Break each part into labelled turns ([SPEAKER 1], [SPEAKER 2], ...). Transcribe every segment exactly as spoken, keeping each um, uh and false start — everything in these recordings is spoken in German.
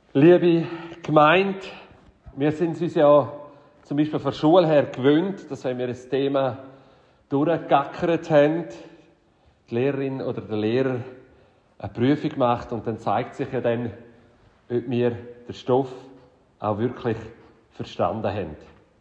[SPEAKER 1] Liebe Gemeinde, wir sind uns ja zum Beispiel von der Schule her gewöhnt, dass wenn wir ein Thema durchgegackert haben, die Lehrerin oder der Lehrer eine Prüfung macht und dann zeigt sich ja dann, ob wir den Stoff auch wirklich verstanden haben.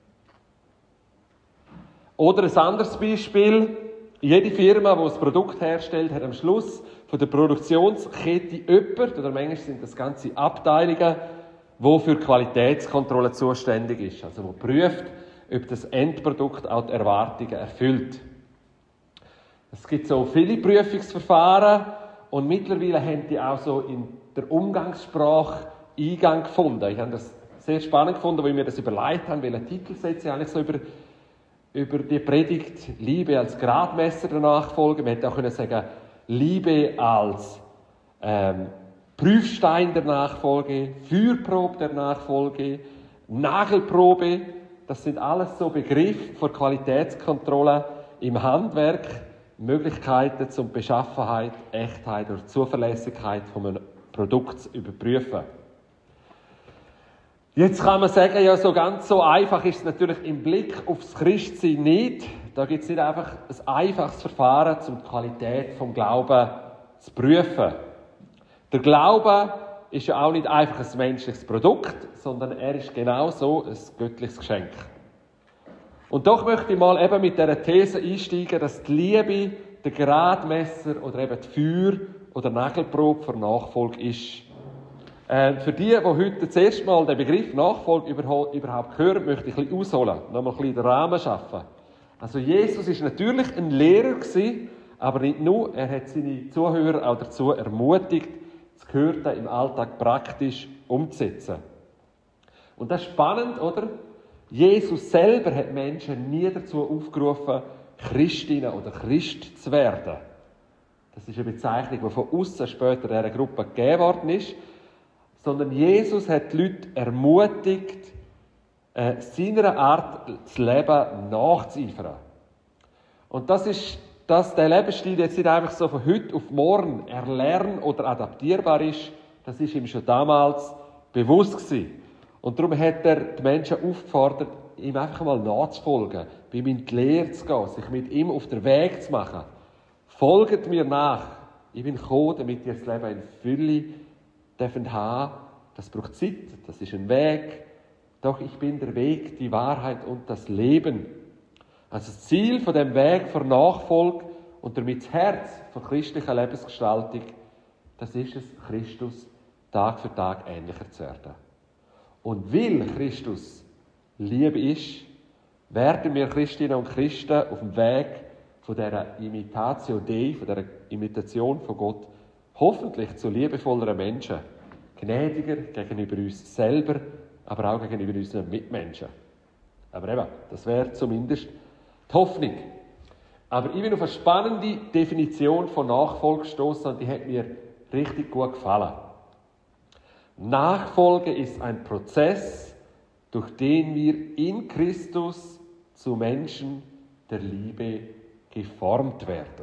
[SPEAKER 1] Oder ein anderes Beispiel. Jede Firma, die ein Produkt herstellt, hat am Schluss von der Produktionskette jemand, oder manchmal sind das ganze Abteilungen, die für Qualitätskontrolle zuständig ist. Also die prüft, ob das Endprodukt auch die Erwartungen erfüllt. Es gibt so viele Prüfungsverfahren und mittlerweile haben die auch so in der Umgangssprache Eingang gefunden. Ich habe das sehr spannend gefunden, weil wir das überlegt haben, welchen Titel setze ich eigentlich so über über die Predigt Liebe als Gradmesser der Nachfolge. Man hätte auch können sagen, Liebe als ähm, Prüfstein der Nachfolge, Feuerprobe der Nachfolge, Nagelprobe. Das sind alles so Begriffe für Qualitätskontrolle im Handwerk, Möglichkeiten zum Beschaffenheit, Echtheit oder Zuverlässigkeit von einem Produkt zu überprüfen. Jetzt kann man sagen, ja, so ganz so einfach ist es natürlich im Blick aufs Christsein nicht. Da gibt es nicht einfach ein einfaches Verfahren, um die Qualität des Glaubens zu prüfen. Der Glaube ist ja auch nicht einfach ein menschliches Produkt, sondern er ist genauso ein göttliches Geschenk. Und doch möchte ich mal eben mit dieser These einsteigen, dass die Liebe der Gradmesser oder eben die Feuer- oder Nagelprobe für Nachfolge ist. Äh, für die, die heute das erste Mal den Begriff Nachfolge überhaupt hören, möchte ich ein bisschen ausholen, nochmal ein bisschen den Rahmen schaffen. Also Jesus ist natürlich ein Lehrer gewesen, aber nicht nur, er hat seine Zuhörer auch dazu ermutigt, das Gehörte im Alltag praktisch umzusetzen. Und das ist spannend, oder? Jesus selber hat Menschen nie dazu aufgerufen, Christinnen oder Christ zu werden. Das ist eine Bezeichnung, die von außen später dieser Gruppe gegeben worden ist. Sondern Jesus hat die Leute ermutigt, äh, seiner Art zu leben nachzueifern. Und das ist, dass der Lebensstil jetzt nicht einfach so von heute auf morgen erlernen oder adaptierbar ist, das ist ihm schon damals bewusst gewesen. Und darum hat er die Menschen aufgefordert, ihm einfach mal nachzufolgen, bei ihm in die Lehre zu gehen, sich mit ihm auf den Weg zu machen. Folgt mir nach. Ich bin gekommen, damit ihr das Leben in Fülle dürfen haben. Das braucht Zeit, das ist ein Weg. Doch ich bin der Weg, die Wahrheit und das Leben. Also das Ziel von dem Weg für Nachfolge und damit das Herz von christlicher Lebensgestaltung, das ist es, Christus Tag für Tag ähnlicher zu werden. Und weil Christus Liebe ist, werden wir Christinnen und Christen auf dem Weg von dieser Imitatio Dei, von dieser Imitation von Gott, hoffentlich zu liebevolleren Menschen, gnädiger gegenüber uns selber, aber auch gegenüber unseren Mitmenschen. Aber eben, das wäre zumindest die Hoffnung. Aber ich bin auf eine spannende Definition von Nachfolge gestoßen und die hat mir richtig gut gefallen. Nachfolge ist ein Prozess, durch den wir in Christus zu Menschen der Liebe geformt werden.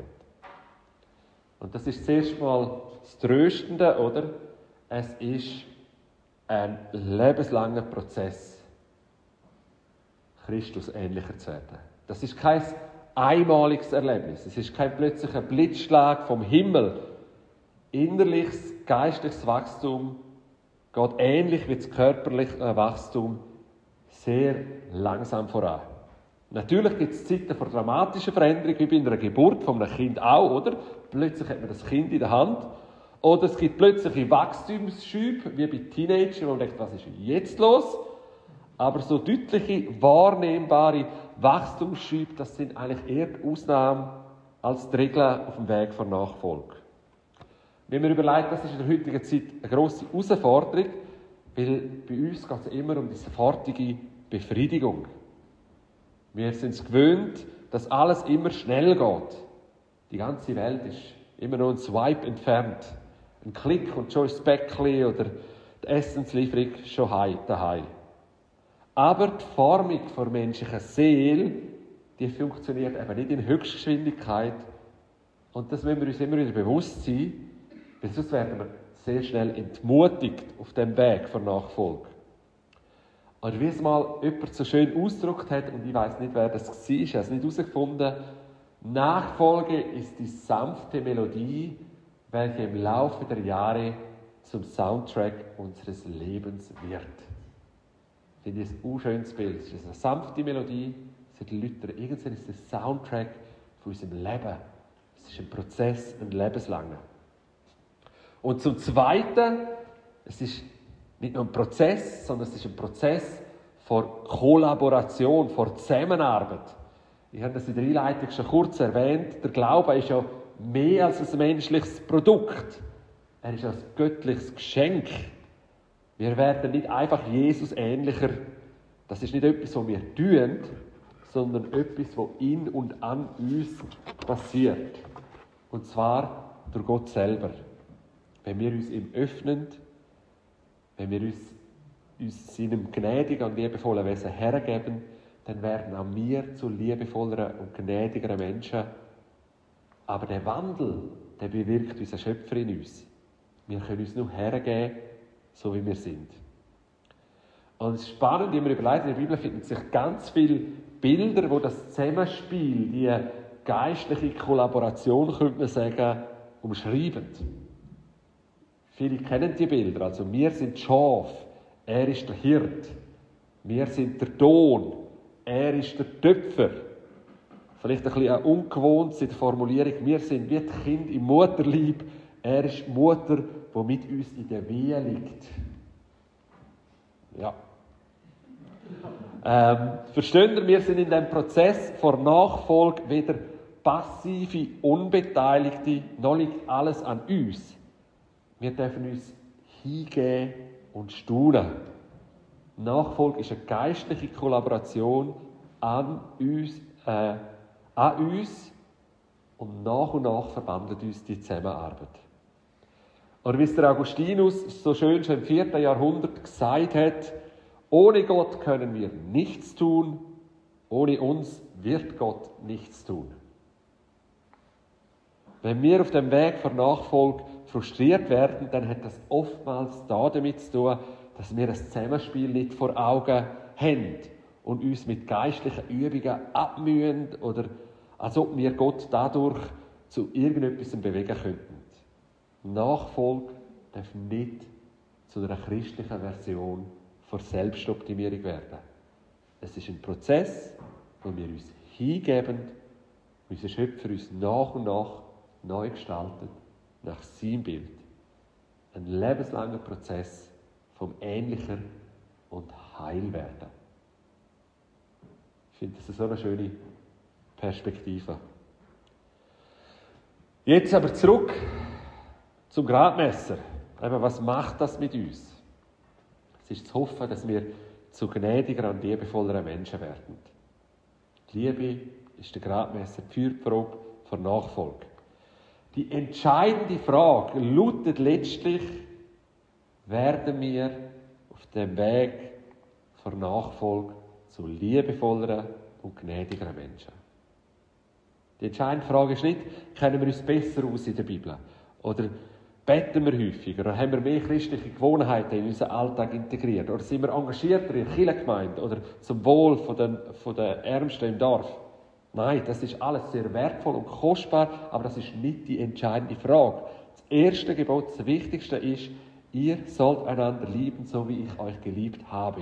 [SPEAKER 1] Und das ist zuerst mal das Tröstende, oder? Es ist ein lebenslanger Prozess, Christus ähnlicher zu werden. Das ist kein einmaliges Erlebnis. Es ist kein plötzlicher Blitzschlag vom Himmel. Innerliches, geistliches Wachstum geht ähnlich wie das körperliche Wachstum sehr langsam voran. Natürlich gibt es Zeiten von dramatischer Veränderung, wie bei einer Geburt von einem Kind auch, oder? Plötzlich hat man das Kind in der Hand. Oder es gibt plötzliche Wachstumsschübe, wie bei Teenagern, wo man denkt, was ist jetzt los? Aber so deutliche, wahrnehmbare Wachstumsschübe, das sind eigentlich eher die Ausnahmen als die Regeln auf dem Weg von Nachfolge. Wenn man überlegt, das ist in der heutigen Zeit eine grosse Herausforderung, weil bei uns geht es immer um die sofortige Befriedigung. Wir sind es gewöhnt, dass alles immer schnell geht. Die ganze Welt ist immer noch ein Swipe entfernt. Ein Klick und schon ist das Bäckchen oder die Essenslieferung schon daheim. Aber die Formung der menschlichen Seele, die funktioniert eben nicht in Höchstgeschwindigkeit. Und das müssen wir uns immer wieder bewusst sein, weil sonst werden wir sehr schnell entmutigt auf dem Weg der Nachfolge. Und wie es mal jemand so schön ausgedrückt hat, und ich weiß nicht, wer das war, ich habe es nicht herausgefunden, Nachfolge ist die sanfte Melodie, welche im Laufe der Jahre zum Soundtrack unseres Lebens wird. Ich finde das ein unschönes Bild. Es ist eine sanfte Melodie, es sind Leute, irgendwann ist es der Soundtrack von unserem Leben. Es ist ein Prozess, ein lebenslanger. Und zum Zweiten, es ist nicht nur ein Prozess, sondern es ist ein Prozess vor Kollaboration, vor Zusammenarbeit. Ich habe das in der Einleitung schon kurz erwähnt. Der Glaube ist ja mehr als ein menschliches Produkt. Er ist ein göttliches Geschenk. Wir werden nicht einfach Jesus ähnlicher. Das ist nicht etwas, was wir tun, sondern etwas, was in und an uns passiert. Und zwar durch Gott selber. Wenn wir uns ihm öffnen, wenn wir uns, uns seinem gnädigen und liebevollen Wesen hergeben, dann werden auch wir zu liebevolleren und gnädigeren Menschen. Aber der Wandel, der bewirkt unser Schöpfer in uns. Wir können uns nur hergeben, so wie wir sind. Und es ist spannend, wenn wir überlegen, in der Bibel finden sich ganz viele Bilder, wo das Zusammenspiel, die geistliche Kollaboration, könnte man sagen, umschreiben. Viele kennen die Bilder. Also wir sind Schaf, er ist der Hirt. Wir sind der Ton, er ist der Töpfer. Vielleicht ein bisschen ungewohnt in der Formulierung. Wir sind wie die Kinder im Mutterleib. Er ist die Mutter, die mit uns in der Wehe liegt. Ja. Ähm, versteht ihr, wir sind in dem Prozess vor Nachfolge weder passive, Unbeteiligte, noch liegt alles an uns. Wir dürfen uns hingeben und staunen. Nachfolge ist eine geistliche Kollaboration an uns, äh, an uns und nach und nach verbandelt uns die Zusammenarbeit. Oder wie es der Augustinus so schön schon im vierten Jahrhundert gesagt hat, ohne Gott können wir nichts tun, ohne uns wird Gott nichts tun. Wenn wir auf dem Weg der Nachfolge frustriert werden, dann hat das oftmals damit zu tun, dass wir ein Zusammenspiel nicht vor Augen haben und uns mit geistlichen Übungen abmühen oder als ob wir Gott dadurch zu irgendetwas bewegen könnten. Nachfolge darf nicht zu einer christlichen Version von Selbstoptimierung werden. Es ist ein Prozess, wo wir uns hingeben, unser Schöpfer uns nach und nach neu gestaltet, nach seinem Bild. Ein lebenslanger Prozess vom Ähnlicher und Heilwerden. Ich finde, das ist so eine schöne Perspektive. Jetzt aber zurück zum Gradmesser. Eben, was macht das mit uns? Es ist zu hoffen, dass wir zu gnädiger und liebevolleren Menschen werden. Die Liebe ist der Gradmesser, die Feuerprobe für Nachfolge. Die entscheidende Frage lautet letztlich, werden wir auf dem Weg der Nachfolge zu liebevolleren und gnädigeren Menschen? Die entscheidende Frage ist nicht, kennen wir uns besser aus in der Bibel? Oder beten wir häufiger? Oder haben wir mehr christliche Gewohnheiten in unseren Alltag integriert? Oder sind wir engagierter in der Kirchengemeinde? Oder zum Wohl von den, von den Ärmsten im Dorf? Nein, das ist alles sehr wertvoll und kostbar, aber das ist nicht die entscheidende Frage. Das erste Gebot, das wichtigste ist, ihr sollt einander lieben, so wie ich euch geliebt habe.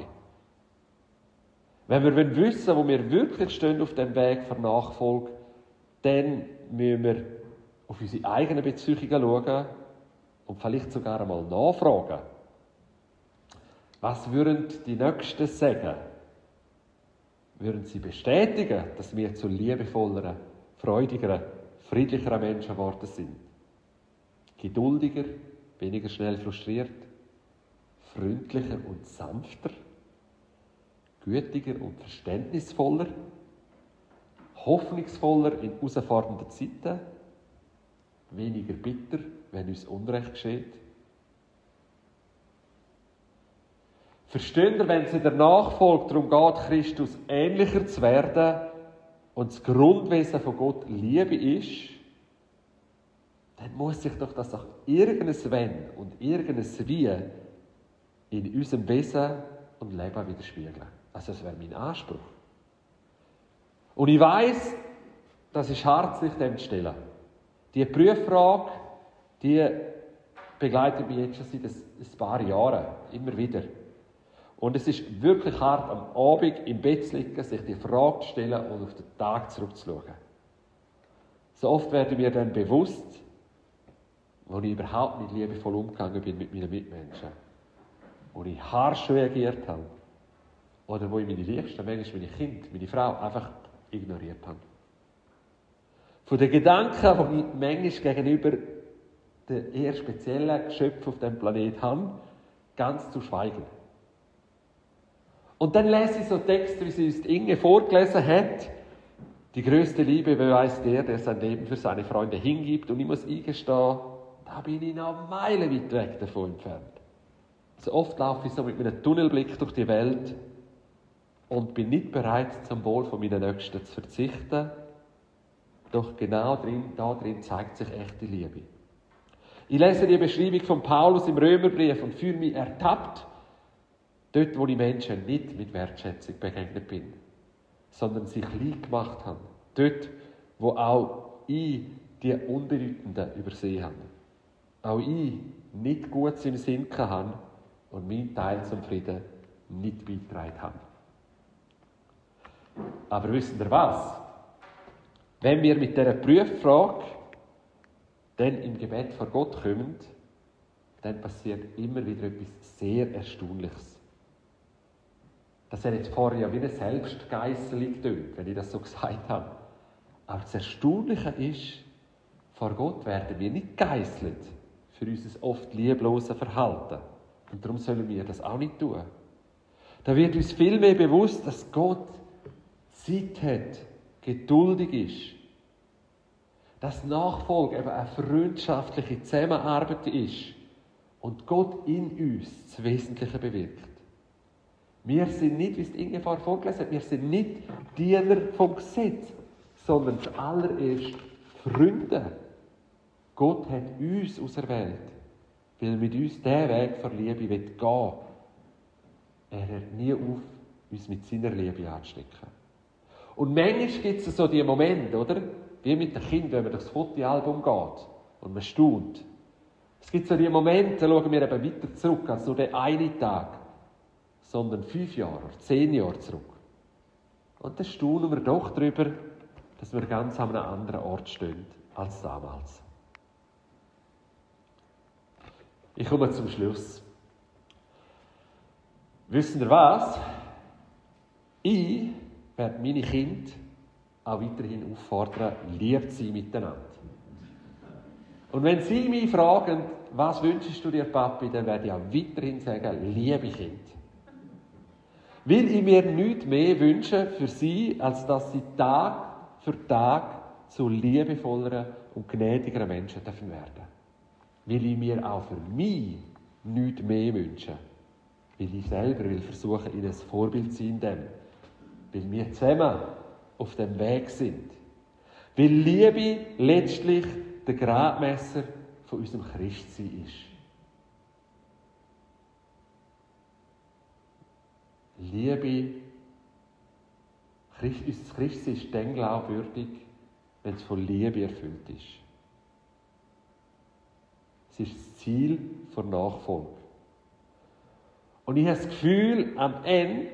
[SPEAKER 1] Wenn wir wissen, wo wir wirklich stehen auf dem Weg der Nachfolge, dann müssen wir auf unsere eigenen Beziehungen schauen und vielleicht sogar einmal nachfragen. Was würden die Nächsten sagen? Würden sie bestätigen, dass wir zu liebevolleren, freudigeren, friedlicheren Menschen geworden sind? Geduldiger, weniger schnell frustriert, freundlicher und sanfter, gütiger und verständnisvoller, hoffnungsvoller in herausfordernden Zeiten, weniger bitter, wenn uns Unrecht geschieht. Versteht ihr, wenn es in der Nachfolge darum geht, Christus ähnlicher zu werden und das Grundwesen von Gott Liebe ist, dann muss sich doch das auch irgendein Wenn und irgendein Wie in unserem Wesen und Leben widerspiegeln. Also das wäre mein Anspruch. Und ich weiss, das ist hart, sich dem zu stellen. Die Prüffrage, die begleitet mich jetzt schon seit ein paar Jahren, immer wieder. Und es ist wirklich hart, am Abend im Bett zu liegen, sich die Frage zu stellen und auf den Tag zurückzuschauen. So oft werde mir dann bewusst, wo ich überhaupt nicht liebevoll umgegangen bin mit meinen Mitmenschen. Wo ich harsch reagiert habe. Oder wo ich meine Liebsten, manchmal meine Kinder, meine Frau, einfach ignoriert habe. Von den Gedanken, die ich manchmal gegenüber den eher speziellen Geschöpfen auf diesem Planeten habe, ganz zu schweigen. Und dann lese ich so Texte, wie sie uns Inge vorgelesen hat. Die größte Liebe beweist der, der sein Leben für seine Freunde hingibt. Und ich muss eingestehen, da bin ich noch meilenweit weg davon entfernt. So oft laufe ich so mit einem Tunnelblick durch die Welt und bin nicht bereit, zum Wohl von meinen Nächsten zu verzichten. Doch genau drin, da drin zeigt sich echte Liebe. Ich lese die Beschreibung von Paulus im Römerbrief und fühle mich ertappt, dort, wo die Menschen nicht mit Wertschätzung begegnet bin, sondern sich klein gemacht haben. Dort, wo auch ich die Unbedeutenden übersehen habe. Auch ich nicht Gutes im Sinn habe und meinen Teil zum Frieden nicht beigetragen habe. Aber wisst ihr was? Wenn wir mit dieser Prüffrage dann im Gebet vor Gott kommen, dann passiert immer wieder etwas sehr Erstaunliches. Das hat jetzt vorher ja wie eine Selbstgeisselung getönt, wenn ich das so gesagt habe. Aber das Erstaunliche ist, vor Gott werden wir nicht geisselt für unser oft liebloses Verhalten. Und darum sollen wir das auch nicht tun. Da wird uns viel mehr bewusst, dass Gott Zeit hat, geduldig ist. Dass Nachfolge eben eine freundschaftliche Zusammenarbeit ist und Gott in uns das Wesentliche bewirkt. Wir sind nicht, wie es Inge vorher vorgelesen hat, wir sind nicht Diener vom Gesetz, sondern zuallererst Freunde. Gott hat uns auserwählt, weil er mit uns diesen Weg der Liebe gehen will. Er hört nie auf, uns mit seiner Liebe anzustecken. Und manchmal gibt es so die Momente, oder? Wie mit den Kindern, wenn man durchs Fotoalbum geht und man staunt. Es gibt so die Momente, da schauen wir eben weiter zurück als nur den einen Tag, sondern fünf Jahre, zehn Jahre zurück. Und dann staunen wir doch darüber, dass wir ganz an einem anderen Ort stehen als damals. Ich komme zum Schluss. Wissen ihr was? Ich werde meine Kinder auch weiterhin auffordern, lieb zu sein miteinander. Und wenn sie mich fragen, was wünschst du dir, Papi, dann werde ich auch weiterhin sagen, liebe Kind. Weil ich mir nichts mehr wünsche für sie, als dass sie Tag für Tag zu liebevolleren und gnädigeren Menschen dürfen werden. Weil ich mir auch für mich nichts mehr wünsche. Weil ich selber will versuchen, ihnen ein Vorbild zu sein, weil wir zusammen auf dem Weg sind. Weil Liebe letztlich der Gradmesser von unserem Christsein ist. Liebe, Christ, unser Christsein ist dann glaubwürdig, wenn es von Liebe erfüllt ist. Es ist das Ziel der Nachfolge. Und ich habe das Gefühl, am Ende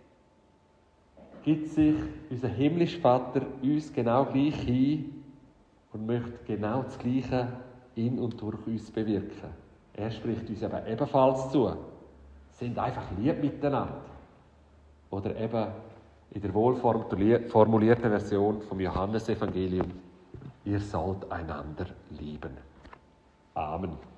[SPEAKER 1] gibt sich unser himmlischer Vater uns genau gleich hin und möchte genau das Gleiche in und durch uns bewirken. Er spricht uns aber ebenfalls zu. Sind einfach lieb miteinander. Oder eben in der wohlformulierten Version vom Johannesevangelium, ihr sollt einander lieben. Amen.